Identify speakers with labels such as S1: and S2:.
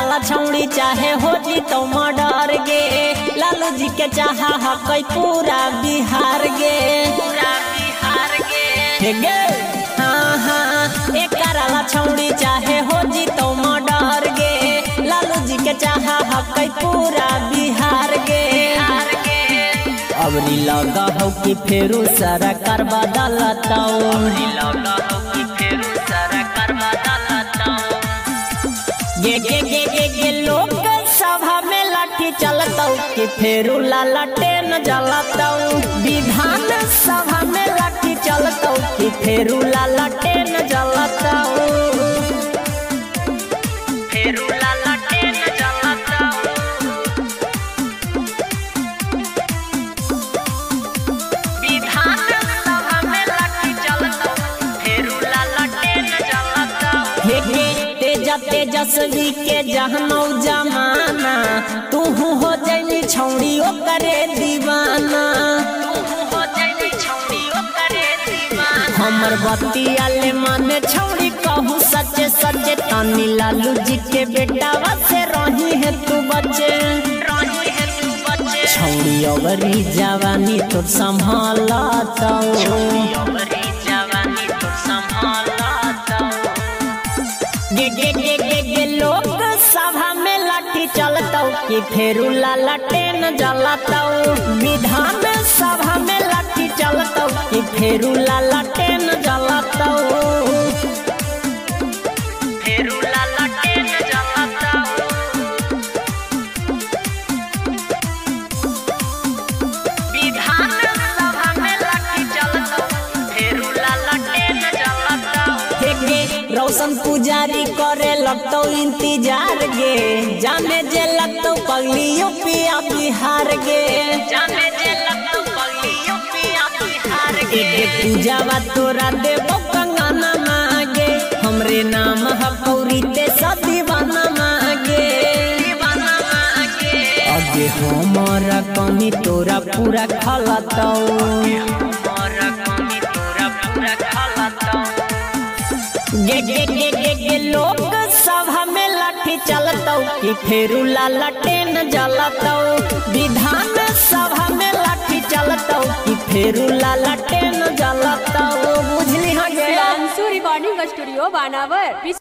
S1: कराला छौड़ी चाहे हो जी तो मर्डर गे। लालू जी के चाहा हकई पूरा बिहार गे, पूरा बिहार गे। हाँ हाँ एक कराला छौड़ी चाहे हो जी तो मर्डर गे। लालू जी के चाहा हकई पूरा बिहार गे। अबरी लगा हो कि फेरू सारा करवा दलताओ, अबरी लगा हो कि फेरू सारा करवा दलताओ। गे लोग सभा में लाठी चलताओ कि फेरू लालटेन जलताओ। विधान सभा में लाठी चलताओ कि फेरू लालटेन जलताओ, फेरू लालटेन जलताओ। तेजस्वी के जहनौ जमाना तू हो जैनी छौड़ी करे दीवाना, हमर बतिया ले माने छौड़ी कहू सच्चे सच्चे। तानी लालू जी के बेटा से रही है तू बच्चे, छौड़ी अबरी जवानी तो संभालता, गे लोग सभा में लाठी चलता कि फेरू लालटेन जलता। विधान सभा में लाठी चलता कि फेरू लालटेन जलता, फेरू लालटेन जलता। विधान सभा में लाठी चलता फेरू लालटेन जलता। रोशन पुजारी करे लगतो इंतजार गे। जाने जे लगतो पगली यूपिया बिहार गे, जाने जे लगतो पगली यूपिया बिहार गे। पूजावा तोरा देबो कंगना मांगे, हमरे नाम हकौरी ते सब दीवाना मांगे, दीवाना मांगे। अगे हमारा कमी तोरा पूरा खलतो, हमारा कमी तोरा पूरा खलतो। गे लोग सभा में लाठी चलता कि फेरू लालटेन जलता। विधान सभा में लाठी चलता कि फेरू लालटेन जलता। बुझली हाँ गे।
S2: रिकॉर्डिंग स्टूडियो बानावर।